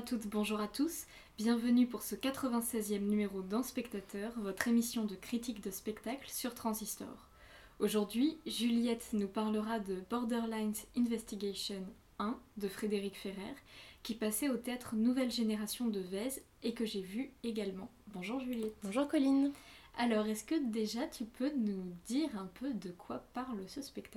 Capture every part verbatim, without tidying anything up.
à toutes, bonjour à tous, bienvenue pour ce quatre-vingt-seizième numéro d'Un Spectateur, votre émission de critique de spectacle sur Transistor. Aujourd'hui, Juliette nous parlera de Borderline Investigation un de Frédéric Ferrer, qui passait au théâtre Nouvelle Génération de Vèze et que j'ai vu également. Bonjour Juliette. Bonjour Colline. Alors, est-ce que déjà tu peux nous dire un peu de quoi parle ce spectacle ?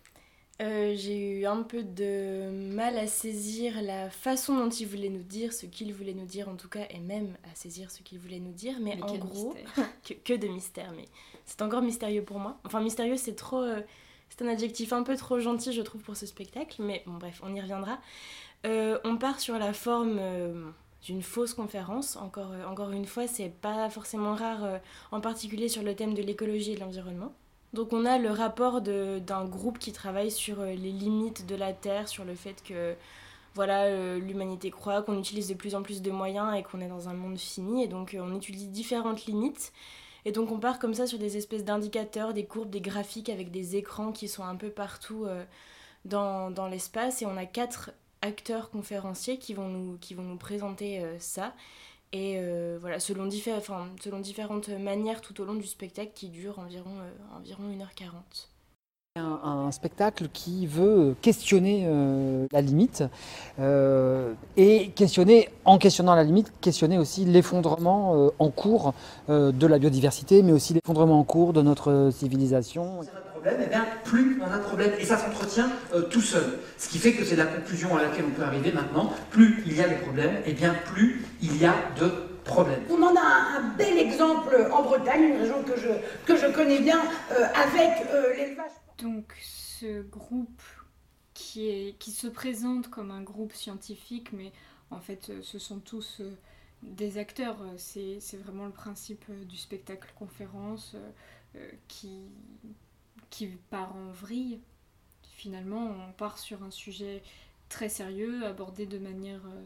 Euh, j'ai eu un peu de mal à saisir la façon dont il voulait nous dire, ce qu'il voulait nous dire en tout cas, et même à saisir ce qu'il voulait nous dire, mais, mais en gros, que, que de mystère, mais c'est encore mystérieux pour moi. Enfin, mystérieux, c'est trop, euh, c'est un adjectif un peu trop gentil, je trouve, pour ce spectacle, mais bon, bref, on y reviendra. Euh, on part sur la forme euh, d'une fausse conférence, encore, euh, encore une fois, c'est pas forcément rare, euh, en particulier sur le thème de l'écologie et de l'environnement. Donc on a le rapport de, d'un groupe qui travaille sur les limites de la Terre, sur le fait que voilà, euh, l'humanité croît, qu'on utilise de plus en plus de moyens et qu'on est dans un monde fini. Et donc euh, on étudie différentes limites. Et donc on part comme ça sur des espèces d'indicateurs, des courbes, des graphiques avec des écrans qui sont un peu partout euh, dans, dans l'espace. Et on a quatre acteurs conférenciers qui vont nous, qui vont nous présenter euh, ça. Et euh, voilà, selon, diffé- enfin, selon différentes manières tout au long du spectacle qui dure environ, euh, environ une heure quarante. Un, un spectacle qui veut questionner euh, la limite euh, et questionner, en questionnant la limite, questionner aussi l'effondrement euh, en cours euh, de la biodiversité, mais aussi l'effondrement en cours de notre civilisation. Problème, eh bien, plus on a de problèmes, et ça s'entretient euh, tout seul. Ce qui fait que c'est la conclusion à laquelle on peut arriver maintenant. Plus il y a de problèmes, et eh bien plus il y a de problèmes. On en a un, un bel exemple en Bretagne, une région que je, que je connais bien, euh, avec euh, l'élevage. Donc ce groupe qui, est, qui se présente comme un groupe scientifique, mais en fait ce sont tous euh, des acteurs, c'est, c'est vraiment le principe euh, du spectacle conférence euh, euh, qui... qui part en vrille. Finalement, on part sur un sujet très sérieux, abordé de manière euh,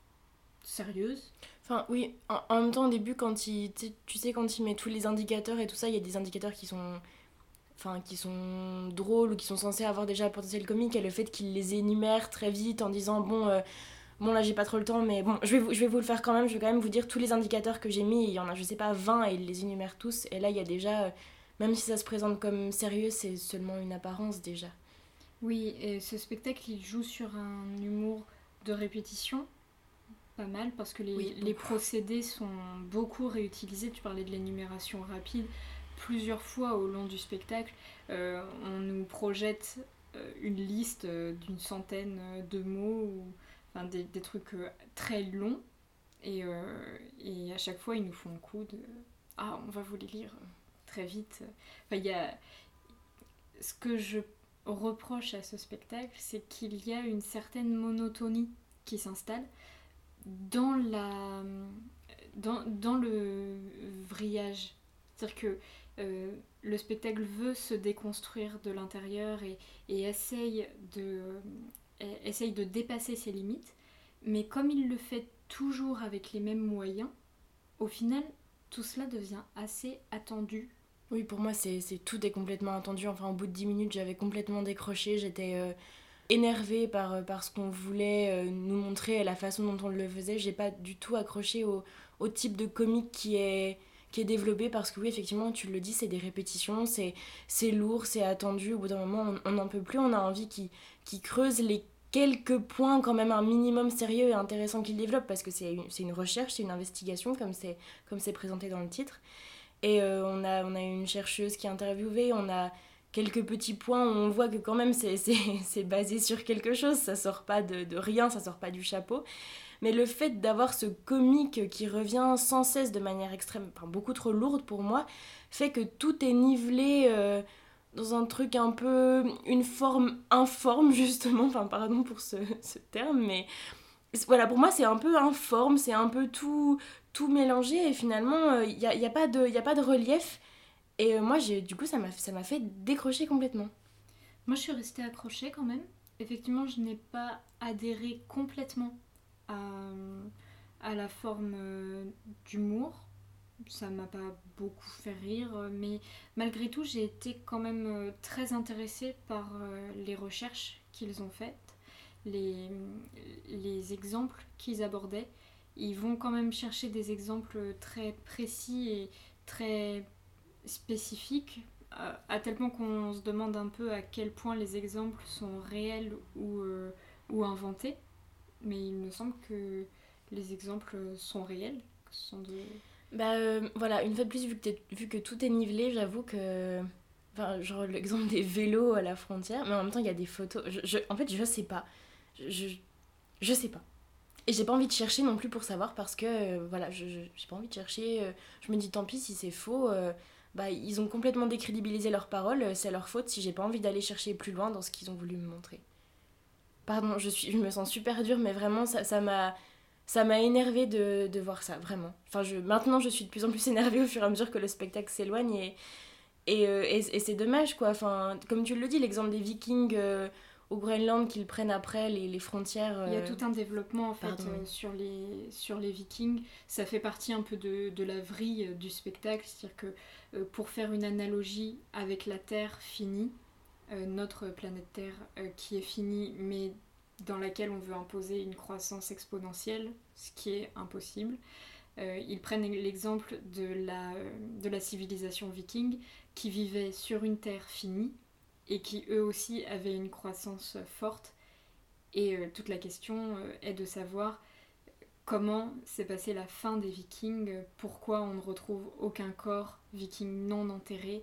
sérieuse. Enfin, oui, en, en même temps, au début, quand il, tu sais, quand il met tous les indicateurs et tout ça, il y a des indicateurs qui sont, enfin, qui sont drôles ou qui sont censés avoir déjà un potentiel comique, et le fait qu'il les énumère très vite en disant, bon... Euh, Bon là j'ai pas trop le temps, mais bon je vais, vous, je vais vous le faire quand même, je vais quand même vous dire tous les indicateurs que j'ai mis, il y en a je sais pas vingt et il les énumère tous, et là il y a déjà, euh, même si ça se présente comme sérieux, c'est seulement une apparence déjà. Oui, et ce spectacle il joue sur un humour de répétition, pas mal, parce que les, oui, les procédés sont beaucoup réutilisés, tu parlais de l'énumération rapide, plusieurs fois au long du spectacle, euh, on nous projette euh, une liste euh, d'une centaine de mots, ou... Enfin, des, des trucs euh, très longs, et, euh, et à chaque fois ils nous font un coup de « Ah, on va vous les lire très vite ». Enfin, y a... Ce que je reproche à ce spectacle, c'est qu'il y a une certaine monotonie qui s'installe dans, la... dans, dans le vrillage. C'est-à-dire que euh, le spectacle veut se déconstruire de l'intérieur et, et essaye de... essaye de dépasser ses limites, mais comme il le fait toujours avec les mêmes moyens, au final, tout cela devient assez attendu. Oui, pour moi, c'est, c'est tout est complètement attendu. Enfin, au bout de dix minutes, j'avais complètement décroché. J'étais euh, énervée par, par ce qu'on voulait euh, nous montrer et la façon dont on le faisait. J'ai pas du tout accroché au, au type de comique qui est... qui est développé, parce que oui, effectivement, tu le dis, c'est des répétitions, c'est, c'est lourd, c'est attendu. Au bout d'un moment, on n'en peut plus, on a envie qu'il, qu'il creuse les quelques points quand même un minimum sérieux et intéressant qu'il développe, parce que c'est une, c'est une recherche, c'est une investigation, comme c'est, comme c'est présenté dans le titre. Et euh, on, a, on a une chercheuse qui est interviewée, on a quelques petits points où on voit que quand même c'est, c'est, c'est basé sur quelque chose, ça sort pas de, de rien, ça sort pas du chapeau. Mais le fait d'avoir ce comique qui revient sans cesse de manière extrême, enfin beaucoup trop lourde pour moi, fait que tout est nivelé euh, dans un truc un peu... une forme informe justement, enfin pardon pour ce, ce terme, mais voilà, pour moi c'est un peu informe, c'est un peu tout, tout mélangé, et finalement il n'y a, y a, pas de, y a pas de relief, et euh, moi j'ai, du coup ça m'a, ça m'a fait décrocher complètement. Moi je suis restée accrochée quand même, effectivement je n'ai pas adhéré complètement À, à la forme euh, d'humour. Ça m'a pas beaucoup fait rire, mais malgré tout, j'ai été quand même euh, très intéressée par euh, les recherches qu'ils ont faites. les, les exemples qu'ils abordaient, ils vont quand même chercher des exemples très précis et très spécifiques, à tel point qu'on se demande un peu à quel point les exemples sont réels ou, euh, ou inventés. Mais il me semble que les exemples sont réels. Que ce sont de... Bah euh, voilà, une fois de plus, vu que, vu que tout est nivelé, j'avoue que... Enfin, genre l'exemple des vélos à la frontière, mais en même temps, il y a des photos. Je, je, en fait, je sais pas. Je, je, je sais pas. Et j'ai pas envie de chercher non plus pour savoir parce que, euh, voilà, je, je, j'ai pas envie de chercher. Euh, je me dis, tant pis si c'est faux. Euh, bah, ils ont complètement décrédibilisé leurs paroles. C'est leur faute si j'ai pas envie d'aller chercher plus loin dans ce qu'ils ont voulu me montrer. Pardon, je, suis, je me sens super dure, mais vraiment, ça, ça m'a... Ça m'a énervée de, de voir ça, vraiment. Enfin, je, maintenant, je suis de plus en plus énervée au fur et à mesure que le spectacle s'éloigne et, et, euh, et, et c'est dommage, quoi. Enfin, comme tu le dis, l'exemple des Vikings euh, au Groenland qu'ils prennent après les, les frontières... Euh... Il y a tout un développement, en fait, Pardon, euh, oui. sur, les, sur les Vikings. Ça fait partie un peu de, de la vrille euh, du spectacle. C'est-à-dire que, euh, pour faire une analogie avec la Terre finie, euh, notre planète Terre euh, qui est finie, mais dans laquelle on veut imposer une croissance exponentielle, ce qui est impossible. Euh, ils prennent l'exemple de la, de la civilisation viking qui vivait sur une terre finie et qui eux aussi avaient une croissance forte. Et euh, toute la question euh, est de savoir comment s'est passée la fin des Vikings, pourquoi on ne retrouve aucun corps viking non enterré.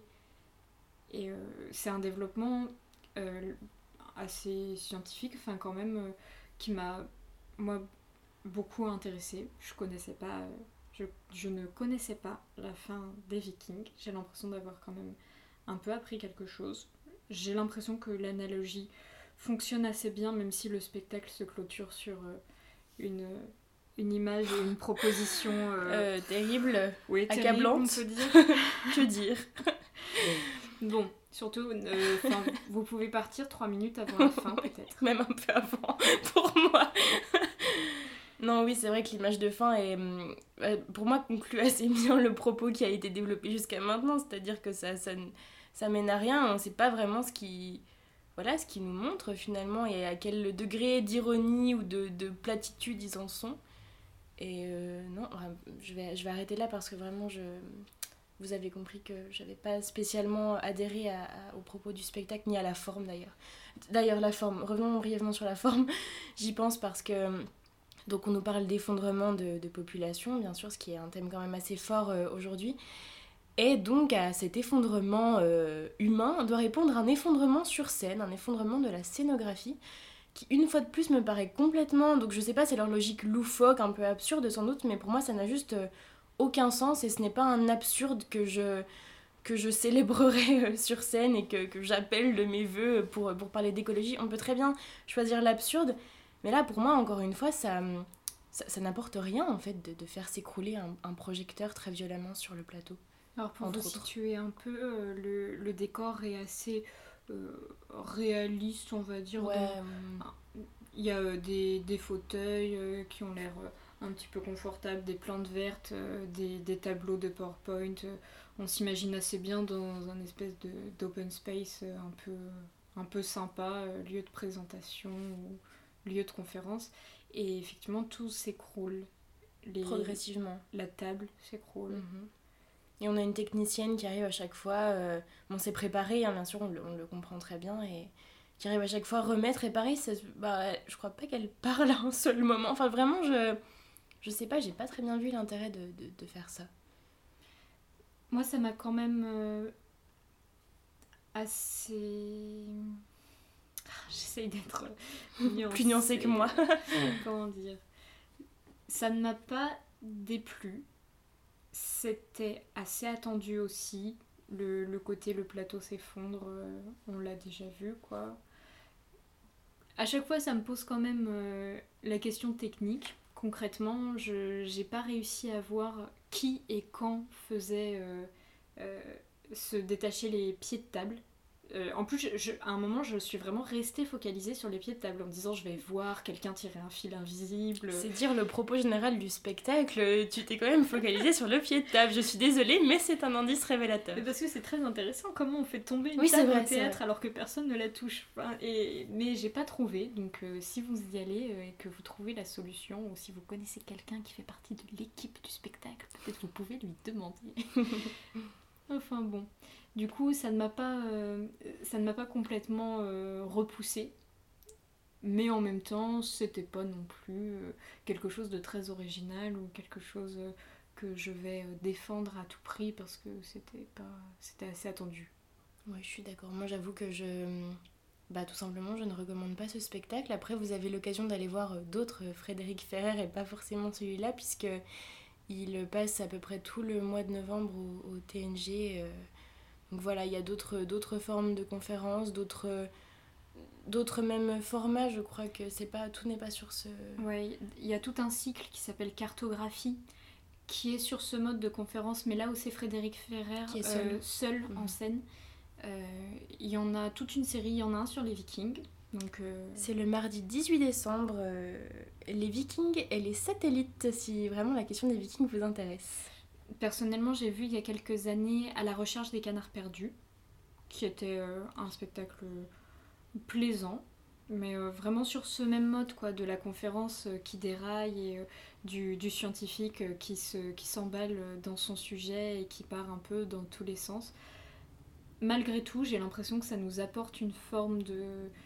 Et euh, c'est un développement euh, assez scientifique, enfin quand même, euh, qui m'a, moi, beaucoup intéressée. Je connaissais pas, euh, je, je ne connaissais pas la fin des Vikings. J'ai l'impression d'avoir quand même un peu appris quelque chose. J'ai l'impression que l'analogie fonctionne assez bien, même si le spectacle se clôture sur euh, une, une image et une proposition euh, euh, terrible, oui, accablante, terrible, on peut dire. que dire. Bon, surtout, euh, vous pouvez partir trois minutes avant la fin, peut-être. Même un peu avant, pour moi. Non, oui, c'est vrai que l'image de fin est, euh, pour moi, conclut assez bien le propos qui a été développé jusqu'à maintenant. C'est-à-dire que ça, ça, ça mène à rien. On ne sait pas vraiment ce qui, voilà, ce qui nous montre finalement et à quel degré d'ironie ou de, de platitude ils en sont. Et euh, non, je vais, je vais arrêter là parce que vraiment, je... vous avez compris que j'avais pas spécialement adhéré à, à, au propos du spectacle, ni à la forme d'ailleurs. D'ailleurs, la forme, revenons brièvement sur la forme. J'y pense parce que... Donc on nous parle d'effondrement de, de population, bien sûr, ce qui est un thème quand même assez fort euh, aujourd'hui. Et donc à cet effondrement euh, humain, on doit répondre un effondrement sur scène, un effondrement de la scénographie, qui une fois de plus me paraît complètement... Donc je sais pas, c'est leur logique loufoque, un peu absurde sans doute, mais pour moi ça n'a juste euh, aucun sens et ce n'est pas un absurde que je, que je célébrerai euh, sur scène et que, que j'appelle de mes vœux pour, pour parler d'écologie. On peut très bien choisir l'absurde. Mais là, pour moi, encore une fois, ça, ça, ça n'apporte rien, en fait, de, de faire s'écrouler un, un projecteur très violemment sur le plateau. Alors, pour vous situer un peu, euh, le, le décor est assez euh, réaliste, on va dire. Ouais. Dans... Il y a euh, des, des fauteuils euh, qui ont l'air euh, un petit peu confortables, des plantes vertes, euh, des, des tableaux de PowerPoint. Euh, on s'imagine assez bien dans un espèce de, d'open space euh, un, peu, un peu sympa, euh, lieu de présentation ou lieu de conférence, et effectivement tout s'écroule. Les... Progressivement. La table s'écroule. Mm-hmm. Et on a une technicienne qui arrive à chaque fois, euh, on s'est préparé, hein, bien sûr, on le, on le comprend très bien, et qui arrive à chaque fois à remettre, et pareil, ça, bah, je crois pas qu'elle parle à un seul moment. Enfin, vraiment, je, je sais pas, j'ai pas très bien vu l'intérêt de, de, de faire ça. Moi, ça m'a quand même euh, assez... J'essaye d'être nuancée. Plus nuancée que moi. Comment dire ? Ça ne m'a pas déplu. C'était assez attendu aussi. Le, le côté le plateau s'effondre, euh, on l'a déjà vu, quoi. À chaque fois, ça me pose quand même euh, la question technique. Concrètement, je j'ai pas réussi à voir qui et quand faisait euh, euh, se détacher les pieds de table. Euh, en plus, je, je, à un moment, je suis vraiment restée focalisée sur les pieds de table en me disant je vais voir quelqu'un tirer un fil invisible. C'est dire le propos général du spectacle, tu t'es quand même focalisée sur le pied de table. Je suis désolée, mais c'est un indice révélateur. Mais parce que c'est très intéressant comment on fait tomber une oui, table vrai, au théâtre alors que personne ne la touche. Enfin, et, mais j'ai pas trouvé, donc euh, si vous y allez euh, et que vous trouvez la solution, ou si vous connaissez quelqu'un qui fait partie de l'équipe du spectacle, peut-être vous pouvez lui demander. Enfin bon. Du coup, ça ne m'a pas, euh, ça ne m'a pas complètement euh, repoussée. Mais en même temps, c'était pas non plus euh, quelque chose de très original ou quelque chose euh, que je vais euh, défendre à tout prix parce que c'était pas, c'était assez attendu. Ouais, je suis d'accord. Moi, j'avoue que je, bah tout simplement, je ne recommande pas ce spectacle. Après, vous avez l'occasion d'aller voir d'autres Frédéric Ferrer et pas forcément celui-là, puisque il passe à peu près tout le mois de novembre au, au T N G. Euh, donc voilà, il y a d'autres, d'autres formes de conférences, d'autres, d'autres mêmes formats. Je crois que c'est pas, tout n'est pas sur ce... Ouais, il y a tout un cycle qui s'appelle Cartographie, qui est sur ce mode de conférence, mais là où c'est Frédéric Ferrer qui est seul, euh, seul mmh. en scène. Euh, il y en a toute une série, il y en a un sur les Vikings. Donc, euh... c'est le mardi dix-huit décembre, euh, les Vikings et les satellites, si vraiment la question des Vikings vous intéresse. Personnellement, j'ai vu il y a quelques années À la recherche des canards perdus, qui était euh, un spectacle plaisant, mais euh, vraiment sur ce même mode quoi, de la conférence euh, qui déraille et euh, du, du scientifique euh, qui, se, qui s'emballe dans son sujet et qui part un peu dans tous les sens. Malgré tout, j'ai l'impression que ça nous apporte une forme de...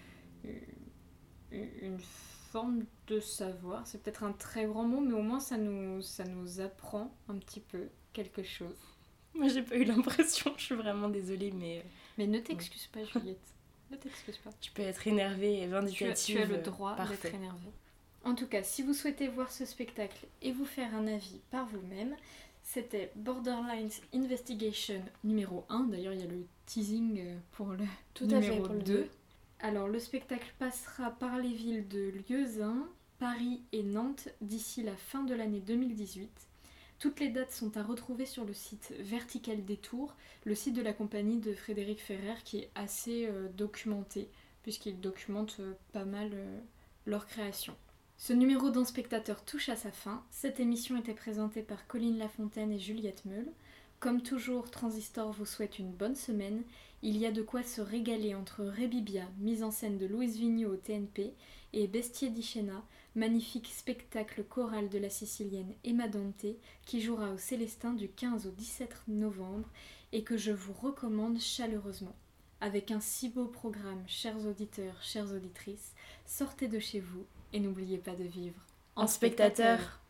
une forme de savoir. C'est peut-être un très grand mot, mais au moins ça nous, ça nous apprend un petit peu quelque chose. Moi, j'ai pas eu l'impression, je suis vraiment désolée, mais... Mais ne t'excuse pas, Juliette. Ne t'excuse pas. Tu peux être énervée et vindicative. Tu as, tu as le droit parfait. d'être énervée. En tout cas, si vous souhaitez voir ce spectacle et vous faire un avis par vous-même, c'était Borderlines Investigation numéro un. D'ailleurs, il y a le teasing pour le Tout numéro à fait, pour le deux. Alors, le spectacle passera par les villes de Lieusaint, Paris et Nantes d'ici la fin de l'année deux mille dix-huit. Toutes les dates sont à retrouver sur le site Vertical Détour, le site de la compagnie de Frédéric Ferrer qui est assez euh, documenté, puisqu'il documente euh, pas mal euh, leur création. Ce numéro d'Un spectateur touche à sa fin. Cette émission était présentée par Colline Lafontaine et Juliette Meul. Comme toujours, Transistor vous souhaite une bonne semaine. Il y a de quoi se régaler entre Rebibia, mise en scène de Louise Vigneault au T N P, et Bestier di Scena, magnifique spectacle choral de la Sicilienne Emma Dante, qui jouera au Célestin du quinze au dix-sept novembre et que je vous recommande chaleureusement. Avec un si beau programme, chers auditeurs, chères auditrices, sortez de chez vous et n'oubliez pas de vivre en spectateur.